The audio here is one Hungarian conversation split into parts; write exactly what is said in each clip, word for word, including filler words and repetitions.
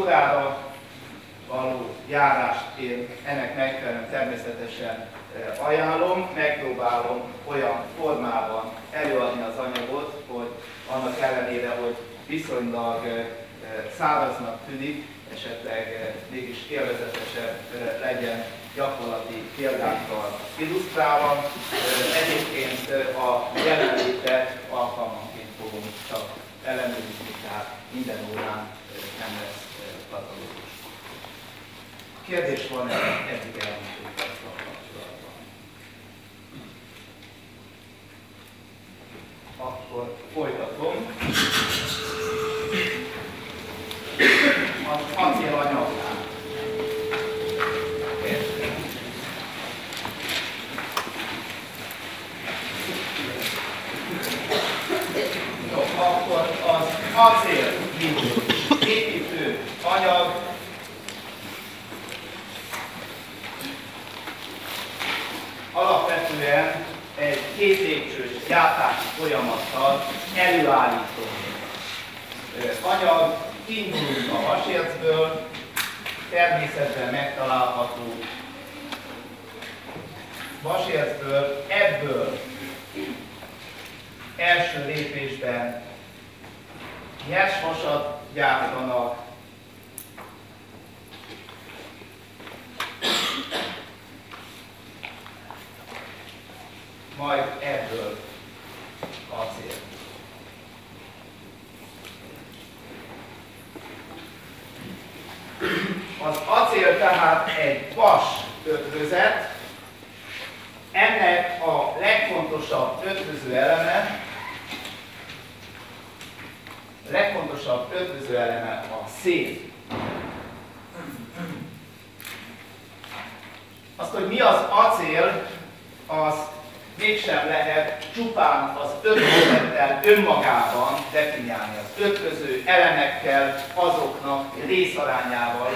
órára való járást én ennek megfelelően természetesen ajánlom, megpróbálom olyan formában előadni az anyagot, hogy annak ellenére, hogy viszonylag száraznak tűnik, esetleg mégis élvezetesebb legyen gyakorlati példákkal illusztrálva. Egyébként a jelenlétet alkalmanként fogom csak ellenőrizni, tehát minden órán nem lesz katalógus. Kérdés van-e eddig elmondottak kapcsolatban? Akkor folytatom. Az acélanyagnál. Jó, akkor az acél, mint építő anyag, alapvetően egy két lépcsős gyártási folyamattal előállító anyag. Indulunk a vasércből, természetben megtalálható vasércből, ebből első lépésben nyersvasat gyártanak, majd ebből acél. Az acél tehát egy vas ötvözet, ennek a legfontosabb ötvöző eleme, a legfontosabb ötvöző eleme a szén. Azt, hogy mi az acél, azt mégsem lehet csupán az ötvözettel önmagában definiálni, az ötvöző elemekkel, azoknak részarányával.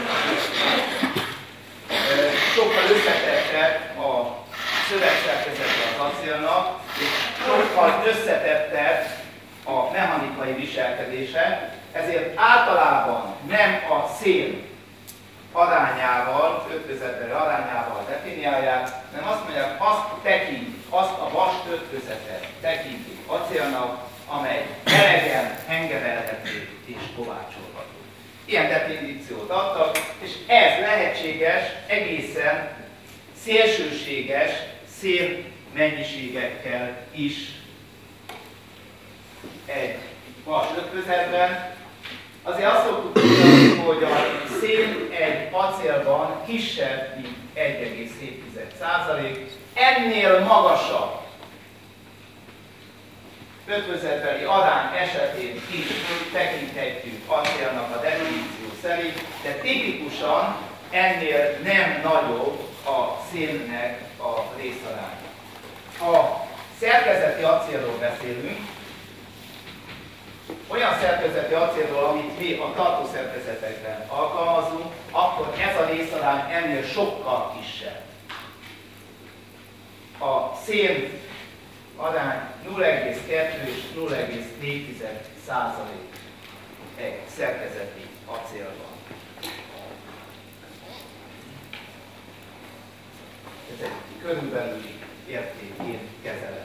Sokkal összetettebb a szövegszerkezete az acélnak, és sokkal összetettebb a mechanikai viselkedése, ezért általában nem a szén arányával, ötvözetbeli arányával definiálják, hanem azt mondják, azt tekintik, azt a vas ötvözetet tekintik acélnak, amely melegen hengerelhető és kovácsolható. Ilyen definíciót adtak, és ez lehetséges egészen szélsőséges szén mennyiségekkel is egy vas ötvözetben. Azért azt szoktuk tudni, hogy a szén egy acélban kisebb, mint egy egész hét százalék. Ennél magasabb ötvözetbeli arány esetén is tekinthetjük acélnak a definíció szerint, de tipikusan ennél nem nagyobb a szénnek a részaránya. Ha szerkezeti acélról beszélünk, olyan szerkezeti acélról, amit mi a tartószerkezetekben alkalmazunk, akkor ez a részarány ennél sokkal kisebb. A szén arány nulla egész kettő és nulla egész négy százalék egy szerkezeti acélban. Ez egy körülbelüli értékén kezelhető.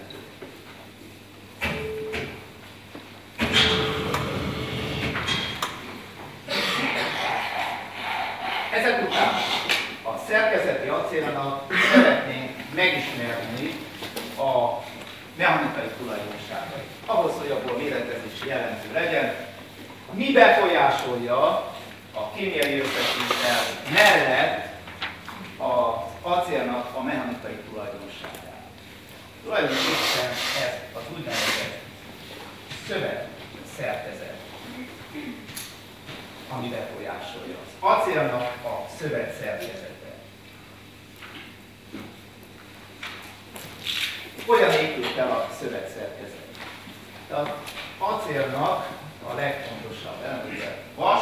Ezek után a szerkezeti acélnak szeretnénk megismerni a mechanikai tulajdonságait. Ahhoz, hogy abból méretezési jelentő legyen, mi befolyásolja a kémiai összetétel mellett az acélnak a mechanikai tulajdonságát. Tulajdonképpen ez az úgynevezett szövetszerkezet, ami befolyásolja az acélnak a szövetszerkezete. Hogyan épül fel a szövetszerkezet? Az acélnak a legfontosabb eleme vas.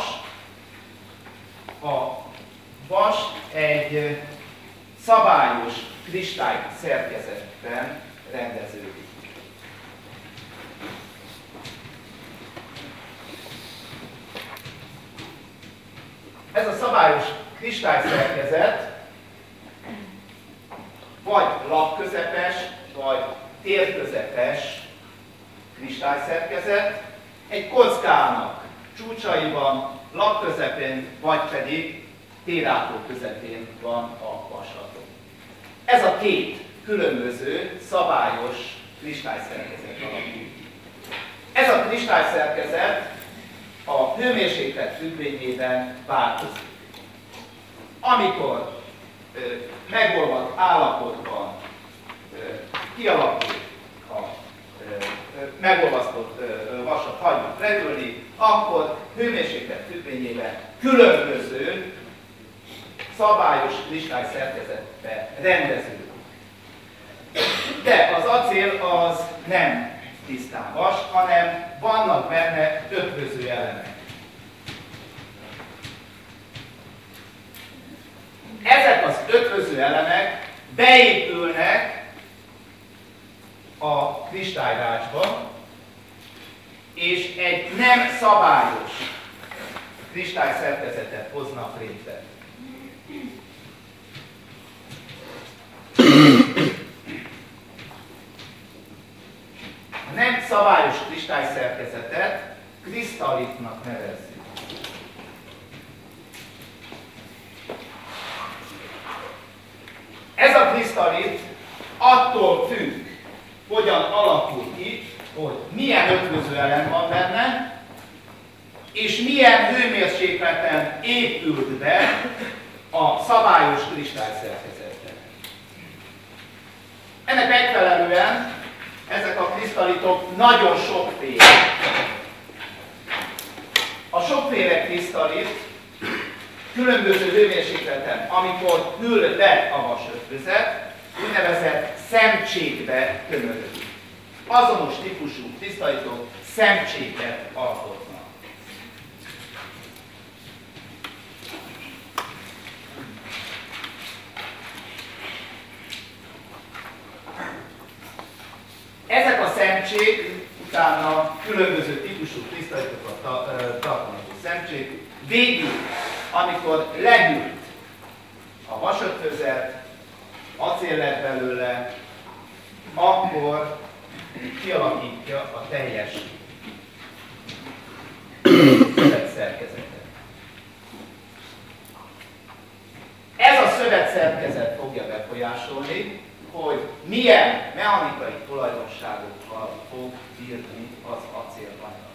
A vas egy szabályos kristály szerkezetben rendeződik. Ez a szabályos kristályszerkezet vagy lapközepes, vagy térközepes kristályszerkezet, egy kockának csúcsaiban, lapközepén, vagy pedig térátó közepén van a vaslaton. Ez a két különböző szabályos kristályszerkezet alakul. Ez a kristályszerkezet a hőmérséklet függvényében változik. Amikor ö, megolvadt állapotban ö, kialakul a ö, megolvasztott vasat hagynak repülni, akkor hőmérséklet függvényében különböző szabályos kristályszerkezetbe rendeződik. De az acél az nem tisztán vas, hanem vannak benne ötvöző elemek. Ezek az ötvöző elemek beépülnek a kristályrácsba, és egy nem szabályos kristályszerkezetet hoznak létre. A nem szabályos kristályszerkezetet krisztallitnak nevezzük. Ez a krisztallit attól függ, hogyan alakul ki, hogy milyen ötvöző elem van benne, és milyen hőmérsékleten épült be a szabályos kristályszerkezetbe. Ennek megfelelően ezek a krisztallitok nagyon sokféle. A sokféle krisztallit különböző hőmérsékleten, amikor hűl le a vasötvözet, úgynevezett szemcsékbe tömörödik. Azonos típusú krisztallitok szemcséket alkotnak. Ezek a szemcsék, utána különböző típusú krisztallitokat tartalmazó szemcsék, végül, amikor lehűlt a vasötvözet, acél lett belőle, akkor kialakítja a teljes szövetszerkezetet. Ez a szövetszerkezet fogja befolyásolni, hogy milyen mechanikai tulajdonságokkal fog bírni az acélanyag.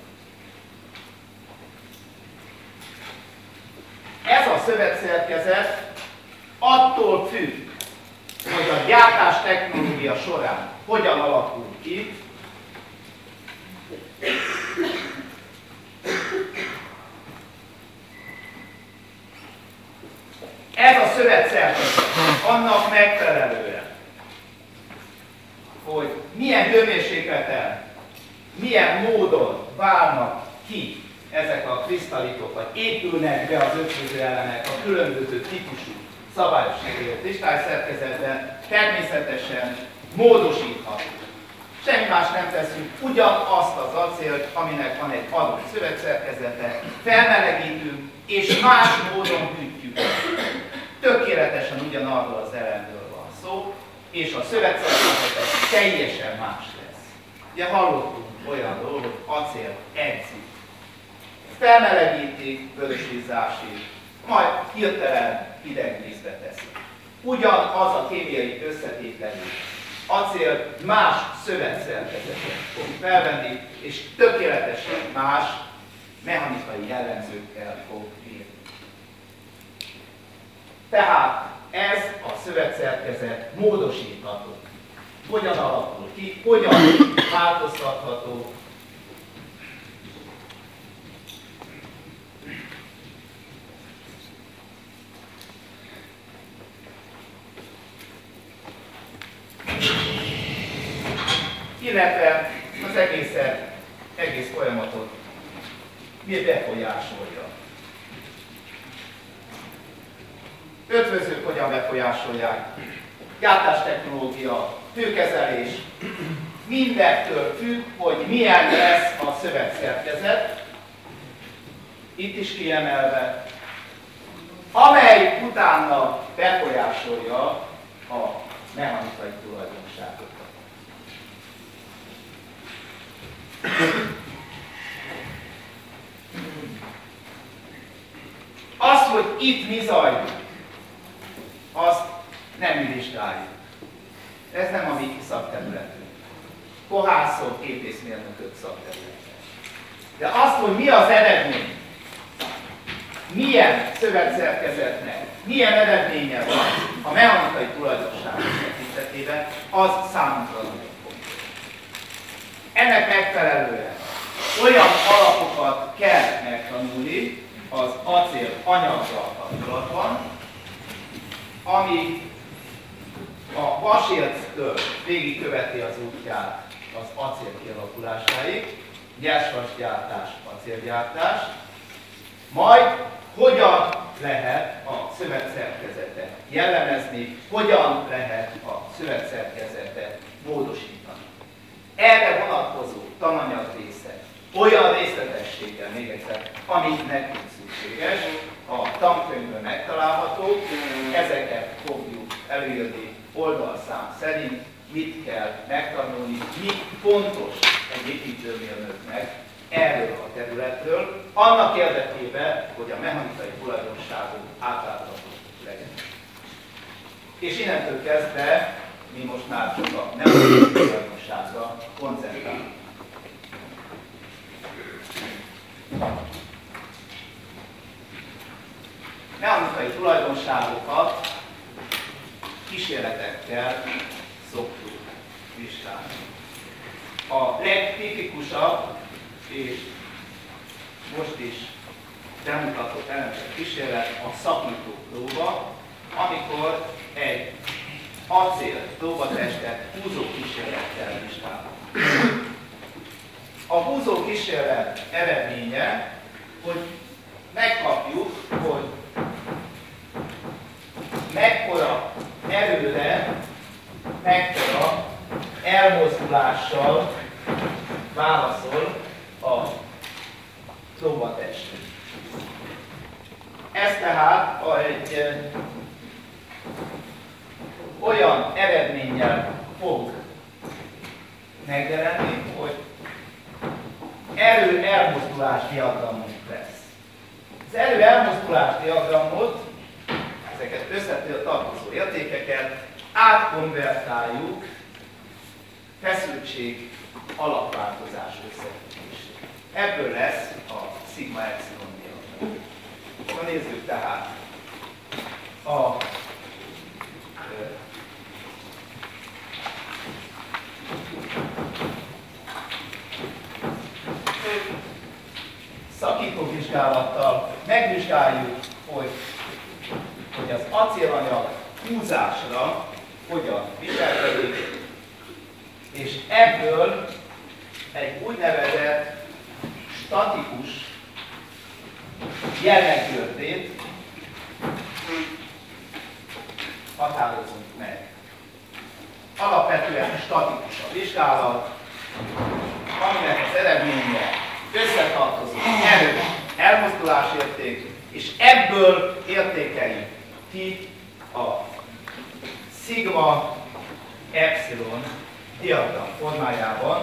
Ez a szövetszerkezet attól függ, hogy a gyártás technológia során hogyan alakul ki, ez a szövetszerkezet annak megfelelően, hogy milyen hőmérsékleten, milyen módon válnak ki ezek a krisztallitok, vagy épülnek be az ötvöző elemek a különböző típusú szabályos kristályszerkezetben, természetesen módosítható. Semmi más nem teszünk, ugyanazt az acélt, aminek van egy adott szövetszerkezete, felmelegítünk, és más módon hűtjük. Tökéletesen ugyanarról az elemről van szó, és a szövetszerkezete teljesen más lesz. Ugye hallottunk olyanról, hogy acél edzik. Felmelegítik, vörösvízzásig, majd hirtelen hideg vízbe teszik. Ugyanaz a kémiai összetételű acél más szövetszerkezetet fog felvenni, és tökéletesen más mechanikai jellemzőkkel fog bírni. Tehát ez a szövetszerkezet módosítható. Hogyan alakul ki, hogyan változtatható. Illetve az egészet, egész folyamatot mi befolyásolja. Ötvözők hogyan befolyásolják, gyártástechnológia, hőkezelés, mindettől függ, hogy milyen lesz a szövetszerkezet, itt is kiemelve, amely utána befolyásolja a mechanikai tulajdonságokat. Az, hogy itt mi zajlik, azt nem mi vizsgáljuk. Ez nem a mi szakterületünk. Kohászok, épészmérnökök szakterülete. De azt, hogy mi az eredmény, milyen szövetszerkezetnek, milyen eredménye van a mechanikai tulajdonságok tekintetében, az számunkra nagyon fontos. Ennek megfelelően olyan alapokat kell megtanulni az acél anyaggal kapcsolatban, ami a vasérctől végigköveti az útját az acél kialakulásáig, gyersvasgyártás, acélgyártás, majd hogyan lehet a szövetszerkezetet jellemezni, hogyan lehet a szövetszerkezetet módosítani. Erre vonatkozó tananyag részek olyan részletességgel még egyszer, amit nekünk szükséges, a tankönyvben megtalálható, ezeket fogjuk előírni oldalszám szerint, mit kell megtanulni, mi fontos egy építőmérnöknek erről a területről, annak érdekében, hogy a mechanikai tulajdonságok átláthatók legyen. És innentől kezdve mi most már csak a mechanikai tulajdonságra koncentrálunk. Mechanikai tulajdonságokat kísérletekkel szoktuk vizsgálni. A legtipikusabb és most is bemutatott elemzett kísérlet a szakító próba, amikor egy acél próbatestet húzó kísérlettel vizsgálunk. A húzó kísérlet eredménye, hogy megkapjuk, hogy mekkora erőre, mekkora elmozdulással válaszol a próbatest. Ez tehát a egy e, olyan eredménnyel fog megjelenni, hogy erő-elmozdulás diagramunk lesz. Az erő-elmozdulás diagramot, ezeket összetartozó értékeket átkonvertáljuk feszültség alapváltozás összefüggésére. Ebből lesz a szigma epsilon diagram. Na nézzük tehát a szakítóvizsgálattal megvizsgáljuk, hogy, hogy az acélanyag húzásra hogyan viselkedik, és ebből egy úgynevezett statikus jellegkörtét határozunk meg. Alapvetően statikus a vizsgálat, aminek az eredménye összetartozó erő, elmozdulásérték, és ebből értékeljük ki a szigma epsilon diagram formájában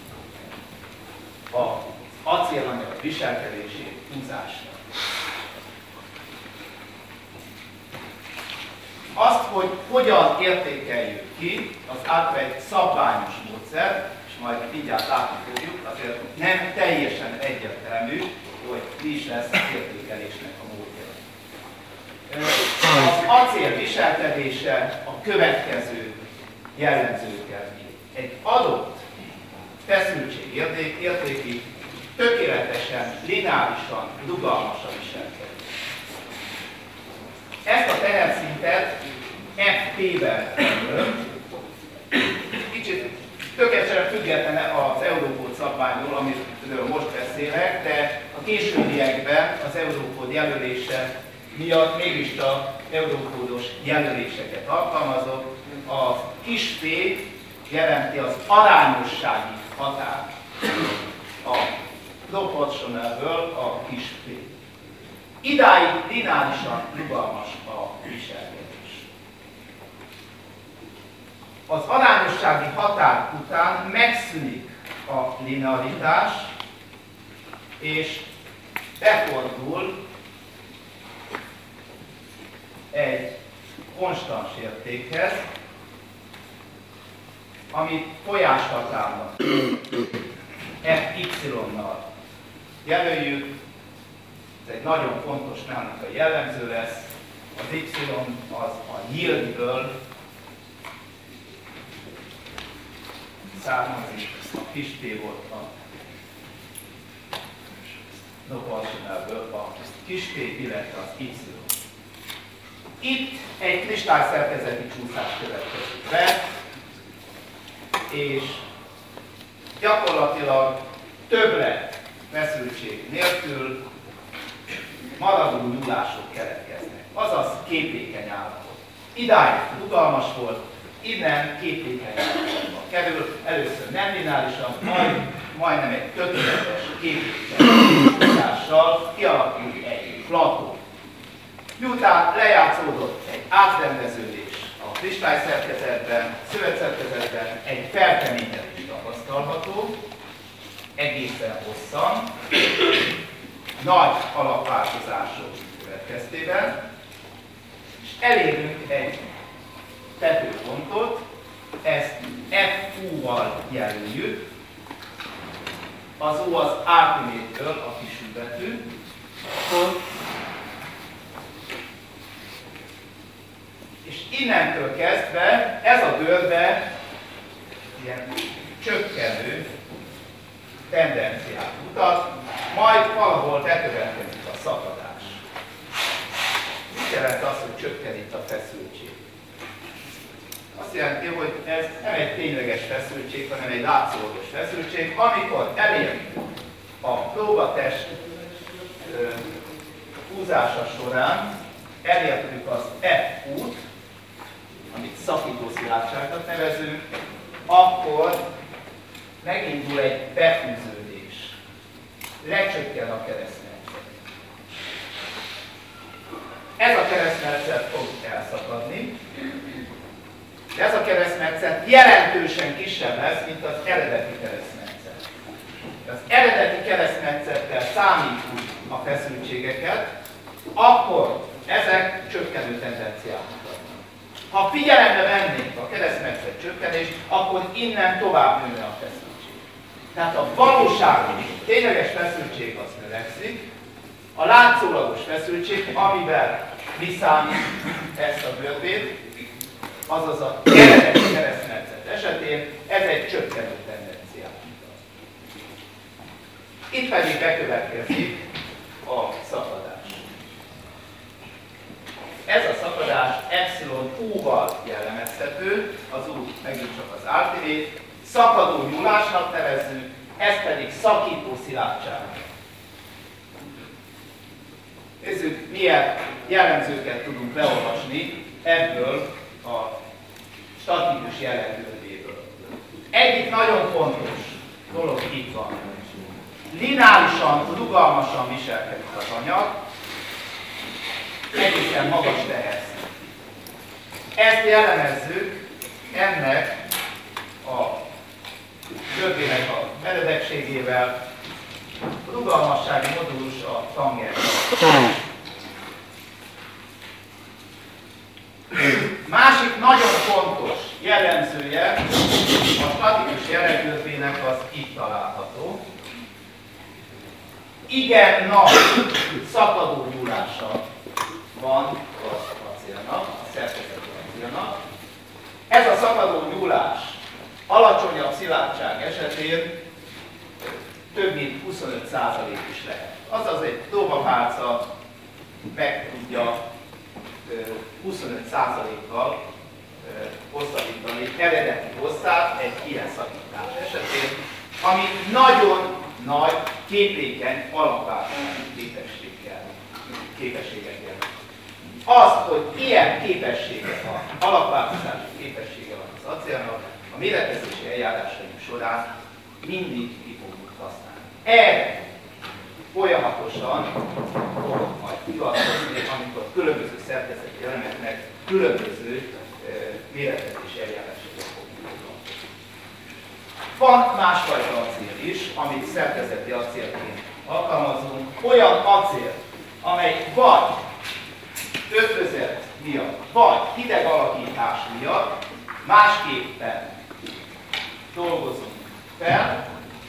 az acélanyag viselkedését húzásra. Azt, hogy hogyan értékeljük ki, az által egy szabványos módszer, és majd mindjárt látni fogjuk, azért nem teljesen egyértelmű, hogy mi is lesz az értékelésnek a módja. Az acél viselkedése a következő jellemzőkkel bír. Egy adott feszültség értékig tökéletesen, lineárisan, rugalmas a viselkedés. Ezt a teherszintet ef pé-ben jelölöm. Kicsit tökéletesen független az Eurókód szabványról, amiről most beszélek, de a későbbiekben az Eurókód jelölése miatt mégis a Eurókódos jelöléseket alkalmazok. A kis p jelenti az arányossági határt a proportionalből a kis p. Idáig lineárisan rugalmas a viselkedés. Az arányossági határ után megszűnik a linearitás, és befordul egy konstans értékhez, amit folyáshatárnak f y-nal jelöljük. Ez egy nagyon fontos mechanikai jellemző lesz. Az y az a yieldből származik, a kis p volt a novationálből, a kis p, illetve az y. Itt egy kristályszerkezeti csúszás következik be, és gyakorlatilag többlet feszültség nélkül maradó nyúlások keletkeznek, azaz képlékeny állapot. Idáig rugalmas volt, innen képlékeny állapotba kerül, először nem lineárisan, majd majdnem egy tökéletes képlékeny csúszással kialakul egy plató. Miután lejátszódott egy átrendeződés a kristályszerkezetben, szövetszerkezetben, egy felkeményedés tapasztalható, egészen hosszan, nagy alapváltozások következtében, és elérünk egy tetőpontot, ezt F U-val jelöljük, az U az Archimédből a kisübetű, és innentől kezdve ez a görbe ilyen csökkenő tendenciát mutat, majd valahol bekövetkezik a szakadás. Mit jelent az, hogy csökken itt a feszültség? Azt jelenti, hogy ez nem egy tényleges feszültség, hanem egy látszólagos feszültség, amikor elérjük a próbatest húzása során, elértük az F U-t, amit szakító szilárdságnak nevezünk, akkor megindul egy befűződés. Lecsökken a keresztmetszet. Ez a keresztmetszet fog elszakadni, de ez a keresztmetszet jelentősen kisebb lesz, mint az eredeti keresztmetszet. Az eredeti keresztmetszettel számítjuk a feszültségeket, akkor ezek csökkenő tendenciát mutatnak. Ha figyelembe vennénk a keresztmetszet csökkenést, akkor innen tovább nőne a feszültség. Tehát a valóságos, tényleges feszültség az növekszik, a látszólagos feszültség, amivel mi számítjuk ezt a görbét, azaz a eredeti keresztmetszet esetén ez egy csökkenő tendenciát mutat. Itt pedig bekövetkezik a szakadás. Ez a szakadás epsilon U-val jellemezhető, az U megint csak az ártérét, szakadó nyúlásnak nevezzük, ez pedig szakító szilárdság. Nézzük, milyen jellemzőket tudunk leolvasni ebből a statikus jellemzőből. Egyik nagyon fontos dolog itt van. Lineárisan, rugalmasan viselkedik az anyag, egészen magas teherszint. Ezt jellemezzük ennek a görbének a meredekségével, a rugalmassági modulus a tangenssal. Másik nagyon fontos jellemzője a statikus jellegörbének az itt található. Igen nagy szakadó nyúlása van az acélnak, a szerkezetű acélnak. Ez a szakadó nyúlás alacsonyabb szilárdság esetén több mint huszonöt százalék is lehet. Azaz egy próbapálca meg tudja huszonöt százalékkal hosszabbítani eredeti hosszát egy ilyen szakítás esetén, ami nagyon nagy képlékeny alapváltozási képességgel, képességekkel. Az, hogy ilyen képessége van, alapváltozási képessége van az acélnak, a méretezési eljárásaink során mindig ki fogjuk használni. Erre folyamatosan fogok majd hivatkozni, amikor különböző szerkezeti elemeknek különböző méretet és eljárásokra fogunk foglalkozni. Van másfajta acél is, amit szerkezeti acélként alkalmazunk. Olyan acél, amely vagy ötvözet miatt, vagy hideg alakítás miatt másképpen dolgozunk fel,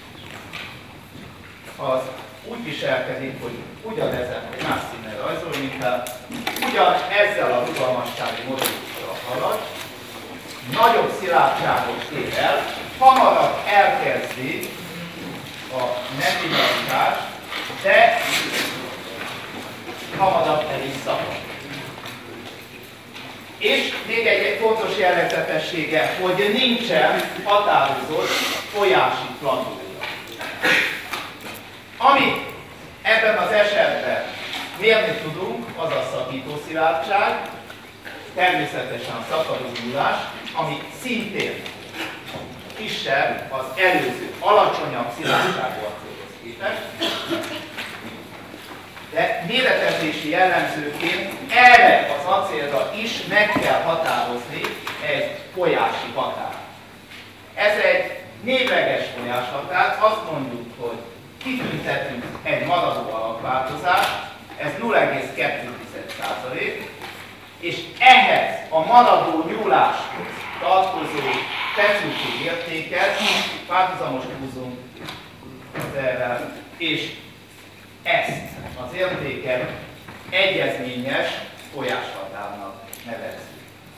az úgy viselkedik, hogy ugyanezen, hogy más színnel rajzolni kell, ugyan ezzel a rugalmassági modullussal halad, nagyobb szilárdságot ér el, hamarabb elkezdi a nemillatást, de hamarabb el is szakad. És még egy fontos jellegzetessége, hogy nincsen határozott folyási platója. Amit ebben az esetben mérni tudunk, az a szakító szilárdság, természetesen a szakadó nyúlás, ami szintén kisebb az előző, alacsonyabb szilárdságú acélhoz képest, de méretezési jellemzőként erre az acélra is meg kell határozni egy folyási határt. Ez egy névleges folyáshatár, azt mondjuk, hogy kitüntetünk egy maradó alakváltozást, ez nulla egész kettő százalék, és ehhez a maradó nyúláshoz tartozó feszültség értéket párhuzamos húzunk az erre, és ezt az értéket egyezményes folyáshatárnak nevezzük.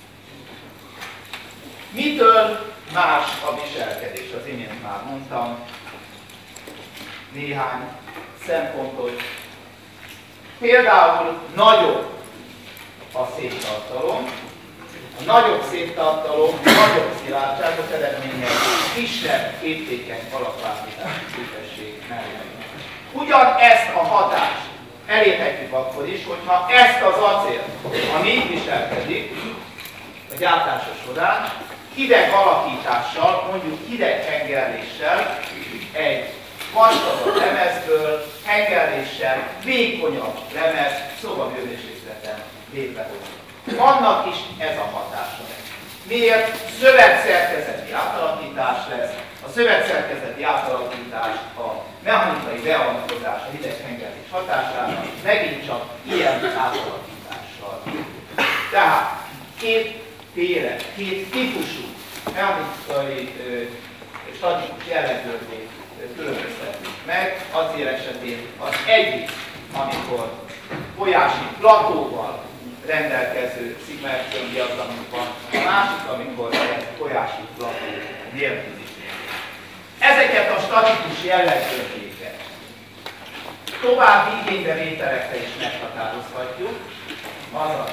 Mitől más a viselkedés? Az imént már mondtam néhány szempontot. Például nagyobb a széntartalom, a nagyobb széntartalom, nagyobb szilárdságot eredményez, kisebb értékeny alakváltozási képesség mellett. Ugyanezt a hatást elérhetjük akkor is, hogyha ezt az acélt, ami így viselkedik a gyártása során, hideg alakítással, mondjuk hideg hengerléssel, egy vastagabb lemezből, hengerléssel, vékonyabb lemez szobahőmérsékleten létrehozunk. Annak is ez a hatása. Miért? Szövetszerkezeti átalakítás lesz. A szövetszerkezeti átalakítás a mechanikai beavatkozás a hideghengerlés hatására megint csak ilyen átalakítással. Tehát kétféle, két típusú mechanikai statikus jellegzetét különböztetünk meg. Acél esetén az egyik, amikor folyási platóval rendelkező szigma-epszilon diagramunk van, a másik, amikor ez folyási plató nélküli. Ezeket a statikus jellegzeteket további igénybevételekre is meghatározhatjuk, azaz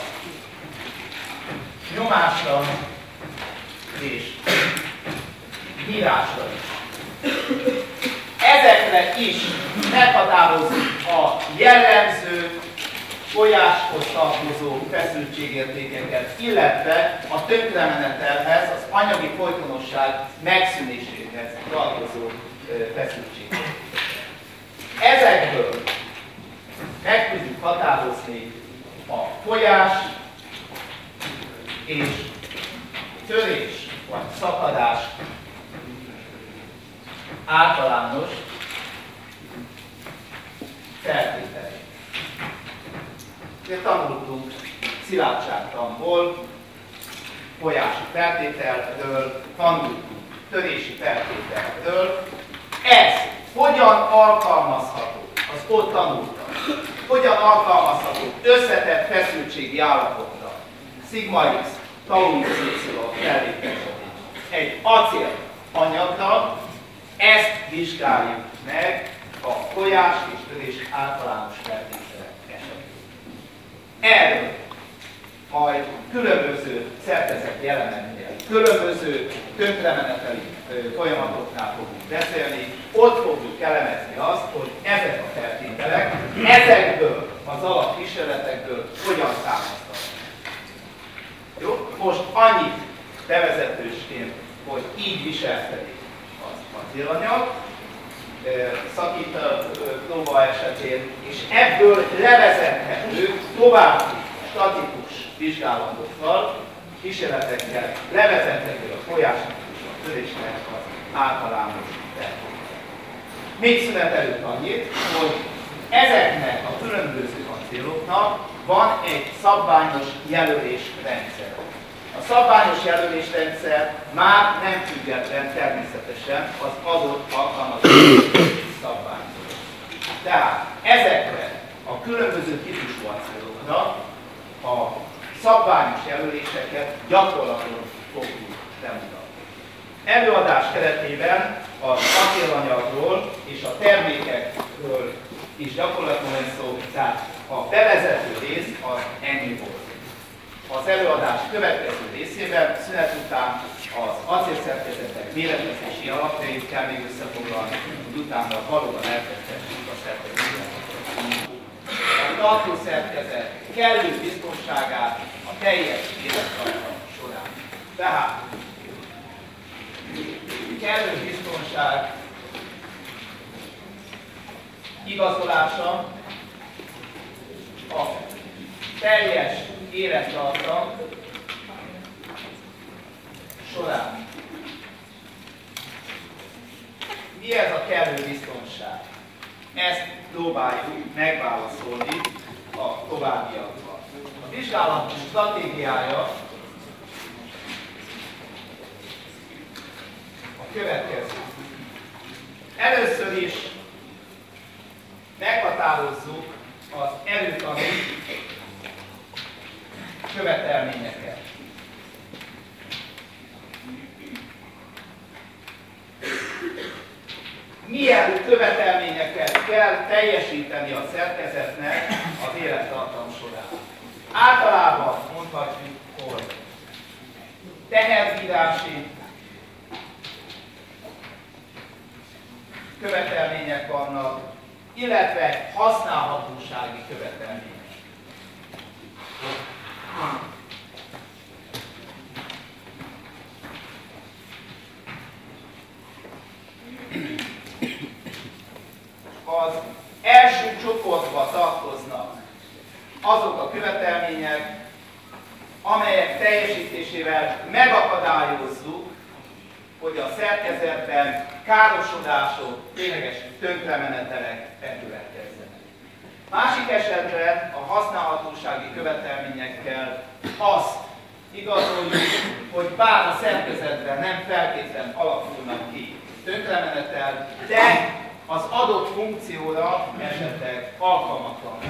nyomásra és nyírásra is. Ezekre is meghatározzuk a jellemző folyáshoz tartozó feszültségértékeket, illetve a tönkremenetelhez, az anyagi folytonosság megszűnéséhez tartozó feszültségértékeket. Ezekből meg tudjuk határozni a folyás és törés vagy szakadás általános feltételeit. Ugye tanultunk szilárdságtanból, folyási feltételről, tanultunk törési feltételről. Ez hogyan alkalmazható, az ott tanultam, hogyan alkalmazható összetett feszültségi állapotra, szigma X, tau X fellépésetén egy acél anyagra, ezt vizsgáljuk meg a folyás és törés általános feltételek esetén. Erről majd különböző szerkezeti elemeknél, különböző tönkremeneteli folyamatoknál fogunk beszélni, ott fogjuk elemezni azt, hogy ezek a feltételek, ezekből az alapkísérletekből hogyan származtak. Jó? Most annyit bevezetősként, hogy így viselkedik az acélanyag, szakító próba esetén, és ebből levezethető további statikus vizsgálatokkal, kísérletekkel levezethető a folyásnak a törésnek az általános terv. Még szünet előtt annyit, hogy ezeknek a különböző céloknak van egy szabványos jelölésrendszer. A szabványos jelölésrendszer már nem független természetesen az adott alkalmazási szabványtól. Tehát ezekre a különböző típusú célokra a szabványos jelöléseket gyakorlaton fogjuk bemutatni. Előadás keretében az acélanyagról és a termékekről is gyakorlaton lesz szó, tehát a bevezető rész az ennyi volt. Az előadás következő részében szünet után az acélszerkezetek méretezési alapjait kell még összefoglalni, hogy utána valóban elkezdhessük a szerkezeteket. A tartószerkezet kellő biztonságát a teljes élettartam során. Tehát kellő biztonság igazolása a teljes élettartam során. Mi ez a kellő biztonság? Ezt próbáljuk megválaszolni a továbbiakban. A vizsgálat stratégiája a következő. Először is meghatározzuk az erőtani követelményeket. Milyen követelményeket kell teljesíteni a szerkezetnek az élettartam során? Általában mondhatjuk, hogy teherbírási követelmények vannak, illetve használhatósági követelmények. Az első csoportba tartoznak azok a követelmények, amelyek teljesítésével megakadályozzuk, hogy a szerkezetben károsodások, tényleges tönkremenetelek bekövetkezzenek. Másik esetben a használhatósági követelményekkel azt igazoljuk, hogy bár a szerkezetben nem feltétlenül alakulnak ki tönkremenetel, de az adott funkcióra esetleg alkalmatlanná.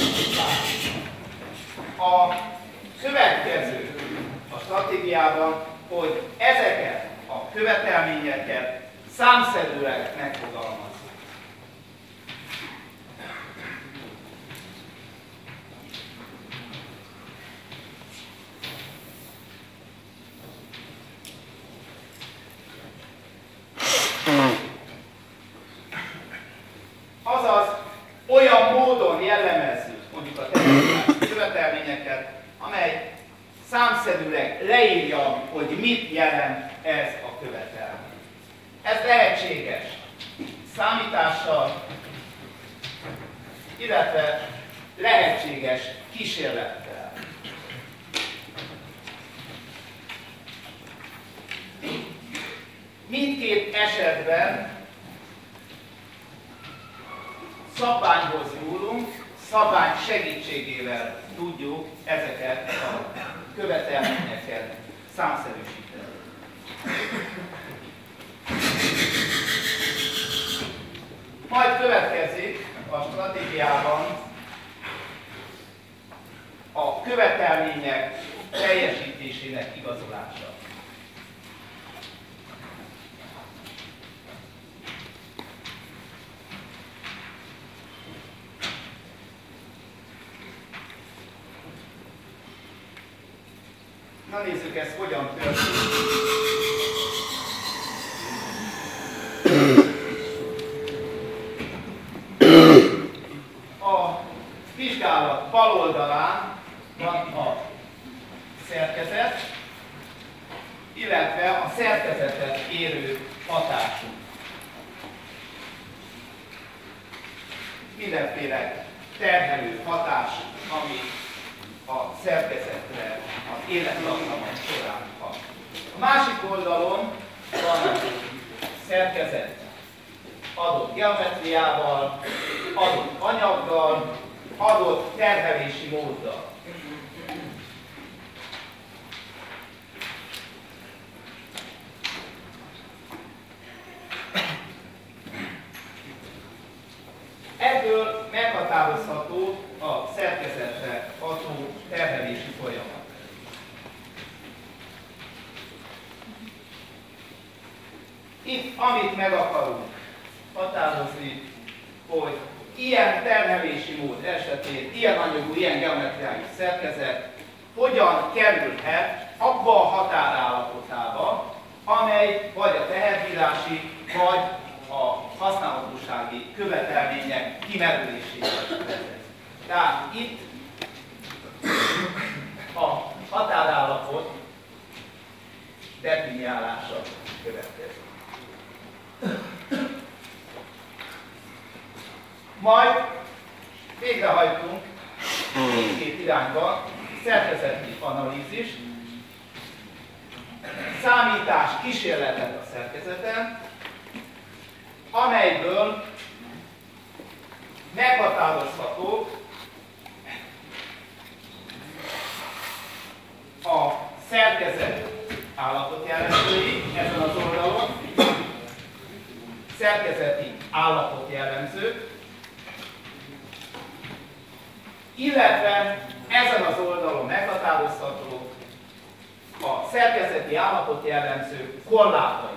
A következő a stratégiában, hogy ezeket a követelményeket számszerűleg megfogalmazzuk. Azaz olyan módon jellemezzük mondjuk a technikai követelményeket, amely számszerűleg leírja, hogy mit jelent ez a követelmény. Ez lehetséges számítással, illetve lehetséges kísérlettel. Mindkét esetben szabványhoz nyúlunk, szabvány segítségével tudjuk ezeket a követelményeket számszerűsíteni. Majd következik a stratégiában a követelmények teljesítésének igazolása. Na nézzük, ez hogyan történik. A vizsgálat bal oldalán van a szerkezet, illetve a szerkezetet érő hatásunk. mindenféle terhelő hatás, ami a szerkezetre, az élettartama során van. A másik oldalon van szerkezet adott geometriával, adott anyaggal, adott terhelési móddal. Ebből meghatározható a szerkezetre adó terhelési folyamat. Itt, amit meg akarunk határozni, hogy ilyen terhelési mód esetén, ilyen anyagú, ilyen geometriális szerkezet hogyan kerülhet abba a határállapotába, amely vagy a teherbírási, vagy a használhatósági követelmények kimerüléséhez vezet. Tehát itt a határállapot definiálása következik. Majd végrehajtunk mindkét irányba szerkezeti analízist, számítás kísérletet a szerkezeten, amelyből meghatározható a szerkezet állapotjellemzői ezen az oldalon, szerkezeti állapotjellemzők, illetve ezen az oldalon meghatározható a szerkezeti állapotjellemzők korlátai.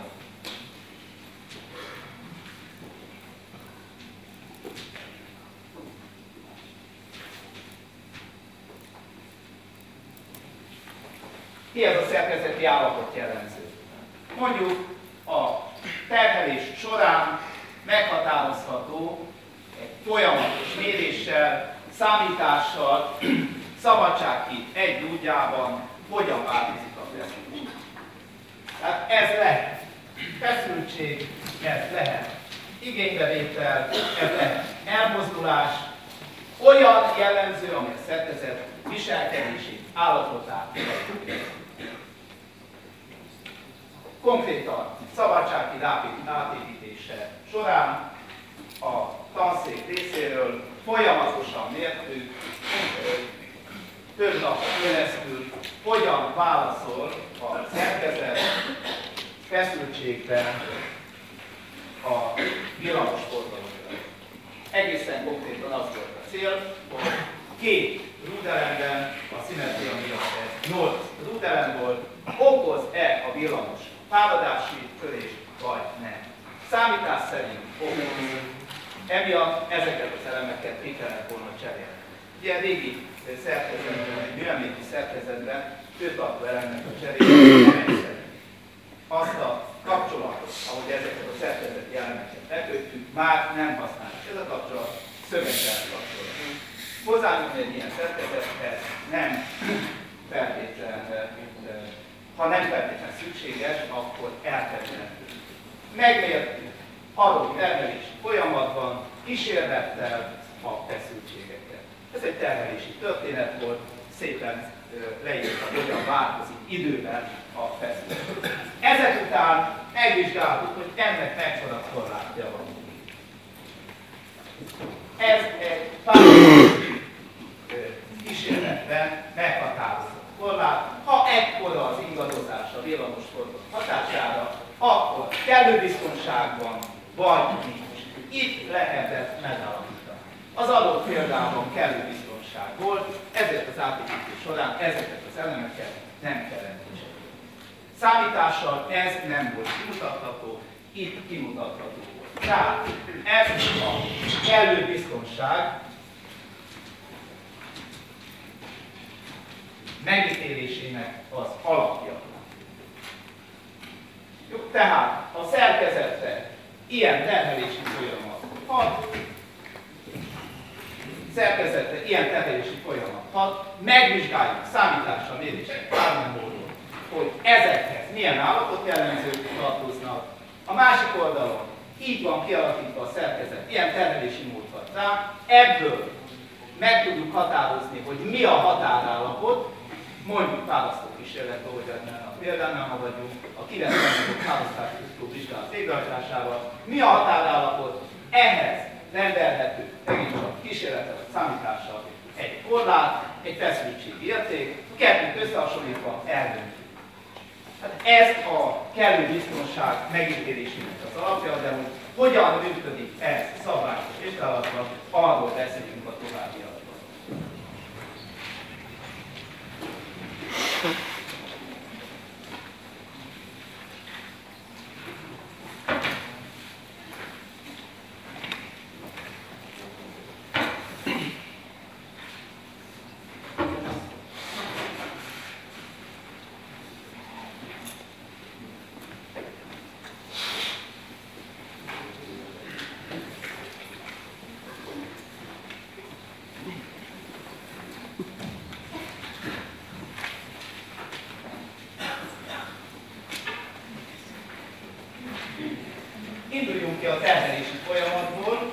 Mi ez a szerkezeti állapotjellemző? Mondjuk a terhelés során meghatározható egy folyamatos méréssel, számítással, szabadságkít egy dúdjában hogyan változik a feszültség. Tehát ez lehet feszültség, ez lehet igénybevétel, ez lehet elmozdulás, olyan jellemző, ami a szerkezet viselkedési állapotát. Konkrétan szabadságkíd átépítése során a tanszék részéről folyamatosan mértük, több napon keresztül, hogyan válaszol a szerkezet feszültségben a villamos fordulóra. Egészen konkrétan az volt a cél, hogy két rúdelemben, a szimmetria miatt ez nyolc rúdelem volt, okoz-e a villamos fáradási törést, vagy nem. Számítás szerint okoz. Emiatt ezeket az elemeket ki kellett volna cserélni. Ilyen régi szerkezetben, egy műemléki szerkezetben főtartó elemnek a cseréje nem egyszerű. Azt a kapcsolatot, ahogy ezeket a szerkezeti elemeket lekötjük, már nem használjuk. Ez a kapcsolat szöveggel kapcsolat. Hozzányúlni egy ilyen szerkezethez nem feltétlen, ha nem feltétlen szükséges, akkor elkerülhető. Megmértük adott terhelési folyamatban, kísérlettel a feszültségeket. Ez egy terhelési történet volt, szépen leírta, hogyan változik időben a feszültség. Ezek után megvizsgáltuk, hogy ennek mekkora korlátja van. Ez egy pár kísérletben meghatározott korlát. Ha ekkora az ingadozás a villamos fordulat hatására, akkor kellő biztonságban vagy nincs. Itt lehetett megállapítani. Az adott példában kellő biztonság volt, ezért az átépítés során ezeket az elemeket nem kellett viselni. Számítással ez nem volt kimutatható, itt kimutatható volt. Tehát ez a kellő biztonság megítélésének az alapja. Jó, tehát a szerkezetre ilyen terhelési folyamat hat, szerkezetre ilyen terhelési folyamat hat, megvizsgáljuk számítással, méréssel, bármilyen módon, hogy ezekhez milyen állapotjellemzők tartoznak. A másik oldalon így van kialakítva a szerkezet, ilyen terhelési mód van. Aztán ebből meg tudjuk határozni, hogy mi a határállapot, mondjuk választókísérlet, ahogy ebben a példánál haladjunk, a kilencvenötödik választási vizsgálat végrehajtásával. Mi a határállapot? Ehhez rendelhető megint csak kísérletek számítással egy korlát, egy feszültségi érték, kettőt összehasonlítva eldöntjük. Hát ez a kellő biztonság megítélésének az alapja, de hogy hogyan működik ez szabályos vizsgálatban, arról beszélünk a továbbiakban. Induljunk ki a termelési folyamatból.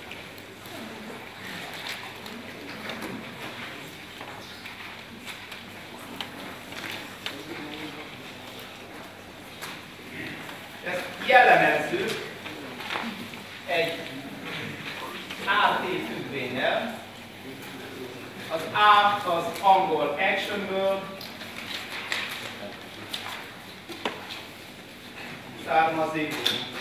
Ezt jellemezzük egy á té függvénnyel. Az A az angol actionből származik.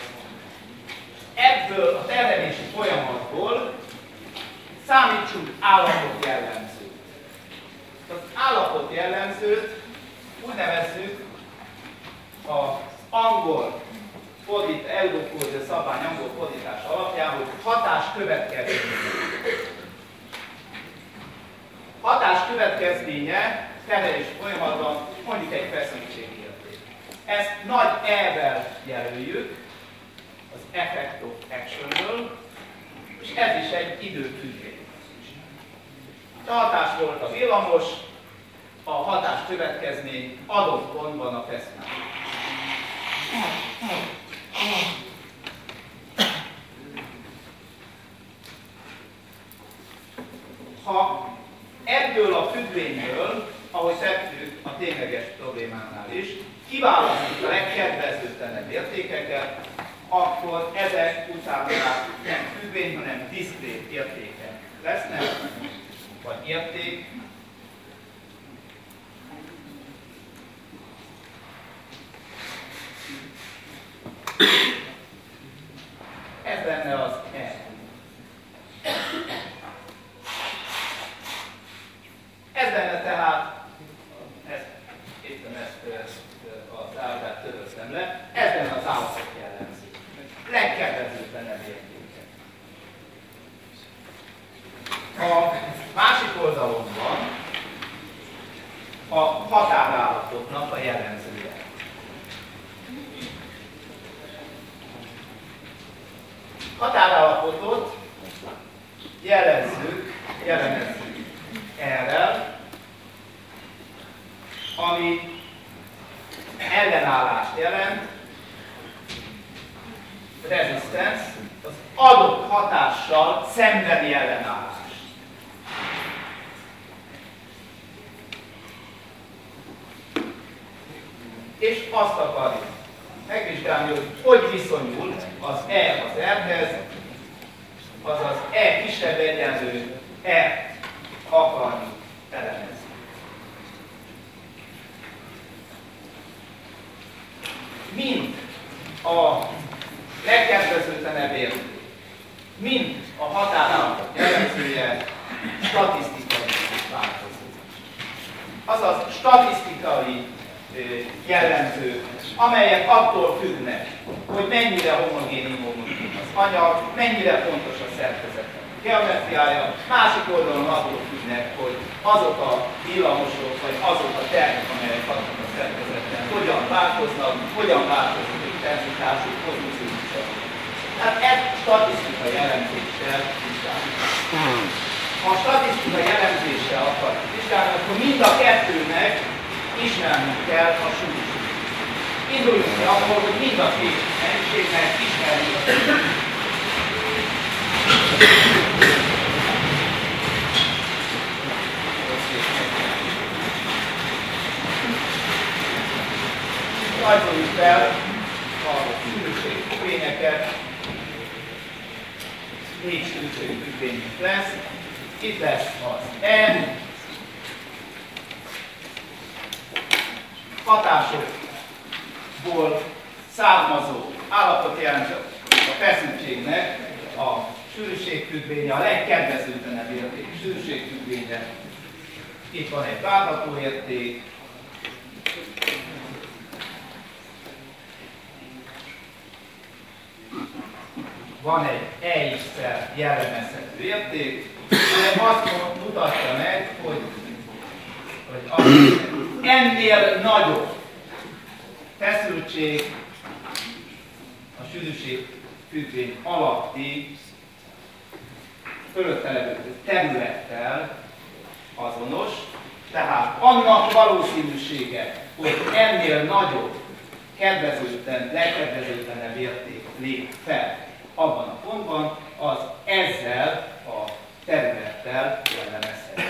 Ebből a terhelési folyamatból számítsunk állapot jellemzőt. Az állapot jellemzőt úgy nevezzük az angol fordít, Eurocode szabvány angol fordítás alapján, hogy hatás következménye. Hatás következménye terhelési folyamatban mondjuk egy feszültségi érték. Ezt nagy E-vel jelöljük, az effect of actionből, és ez is egy időfüggvény. A hatás volt a villamos, a hatás következmény adott pontban a feszültség. Ha ebből a függvényből, ahogy tettük a tényleges problémánál is, kiválasztjuk a legkedvezőtlenebb értékeket, akkor ezek utána nem függvény, hanem diszkrét értékek lesznek, vagy érték. Ez lenne az E. Ez lenne tehát, ezt, éppen ezt, ezt az áldát töröztem le, ez lenne az állapot jellemző. Legkedvezőtlenebb értékek. A másik oldalon van a határállapotnak a jellemzője. Határállapotot jelezzük, jellemezzük erre, ami ellenállást jelent, resistance, az adott hatással szembeni ellenállás. És azt akarjuk megvizsgálni, hogy hogy viszonyul az E az R-hez, azaz E kisebb egyenlő R akarjuk elemezni. Mind a legkedvezőtlenebb érték, mind a határállapot jellemzője statisztikai változó. Azaz statisztikai jellemzők, amelyek attól függnek, hogy mennyire homogén immomogén az anyag, mennyire fontos a szerkezet geometriája, másik oldalon attól függnek, hogy azok a villamosok, vagy azok a termek, amelyek hatnak a szerkezeten, hogyan változnak, hogyan változik a intenzitásuk, pozíciójuk. Tehát ezt statisztikai elemzéssel vizsgáljuk. Ha a statisztikai elemzéssel akarjuk vizsgálni, akkor mind a kettőnek ismernünk kell a súlyt. Induljunk ki abból, hogy mind a két mennyiségnek ismerjük a súlyt. Rajzoljuk fel a szűrőségfüggvényeket. Négy szűrőségfüggvényünk lesz. Itt lesz az N, hatásokból származó állapot jelent a feszültségnek a sűrűségfüggvénye, a legkedvezőtlenebb érték sűrűségfüggvénye. Itt van egy várható érték, van egy E X-szel jellemezhető érték, de azt mutatja meg, hogy, hogy az ennél nagyobb feszültség a sűrűségfüggvény alatti fölötte levő területtel azonos, tehát annak valószínűsége, hogy ennél nagyobb, kedvezőtlen, legkedvezőtlenebb érték lép fel abban a pontban, az ezzel a területtel jellemezhető.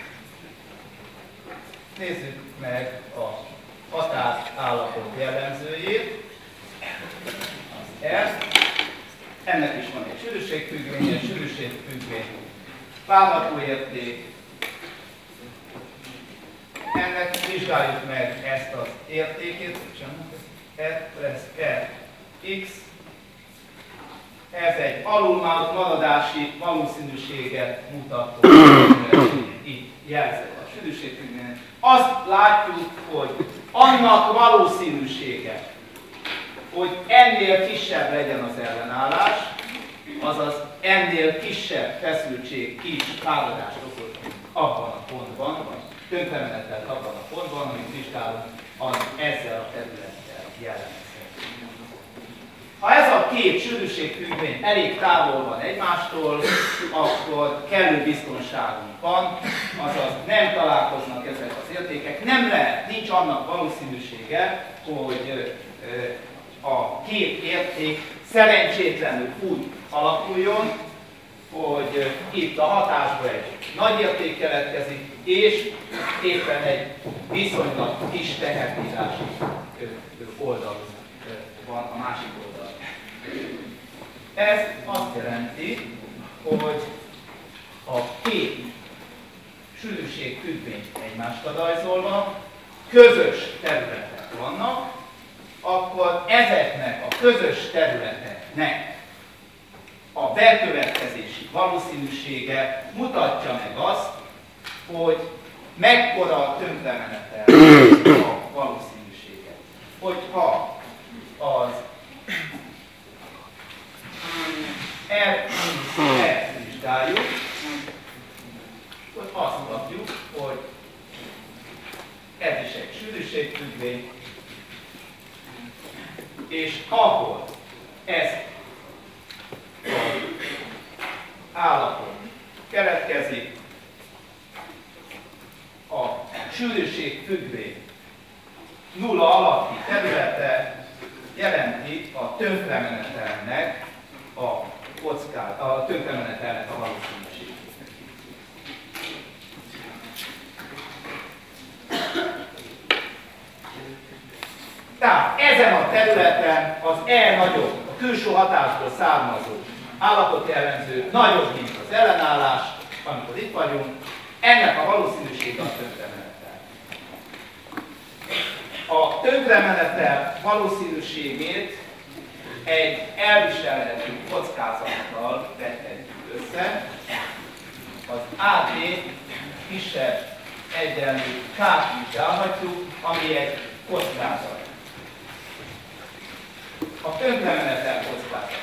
Nézzük meg a határállapot jellemzőjét. Az R. Ennek is van egy sűrűségfüggvény, egy sűrűségfüggvény várható érték. Ennek vizsgáljuk meg ezt az értékét, R lesz R X. Ez egy alulmaradási valószínűséget mutató, itt jelzett a sűrűségfüggvényen. Azt látjuk, hogy annak valószínűsége, hogy ennél kisebb legyen az ellenállás, azaz ennél kisebb feszültség, kis áradást okoz abban a pontban, vagy tönkremenetelt abban a pontban, amit vizsgálunk, az ezzel a területtel jellemezhető. Ha ez a két sűrűségfüggvény elég távol van egymástól, akkor kellő biztonságunk van, azaz nem találkoznak ezek az értékek. Nem lehet, nincs annak valószínűsége, hogy a két érték szerencsétlenül úgy alakuljon, hogy itt a hatásból egy nagy érték keletkezik, és éppen egy viszonylag kis teherbírási oldal van a másik oldal. Ez azt jelenti, hogy a két sűrűségfüggvény egymást rajzolva közös területek vannak, akkor ezeknek a közös területeknek a bekövetkezési valószínűsége mutatja meg azt, hogy mekkora a tönkremenetel a valószínűsége. Hogyha az R-t vizsgáljuk, akkor azt kapjuk, hogy ez is egy sűrűségfüggvény, és ahol ez az állapot keletkezik, a sűrűségfüggvény nulla alatti területe jelenti a tönkremenetelnek a kockát, a tönkremenetelnek a valószínűségét. Tehát ezen a területen az E nagyobb, a külső hatásból származó állapotjellemző nagyobb, mint az ellenállás, amikor itt vagyunk, ennek a valószínűsége a tönkremenetel. A tönkremenetel valószínűségét egy elviselhető kockázattal vethetjük össze. Az á té kisebb egyenlő K-t vizsgálhatjuk, ami egy kockázat. A tönkremenetel kockázat.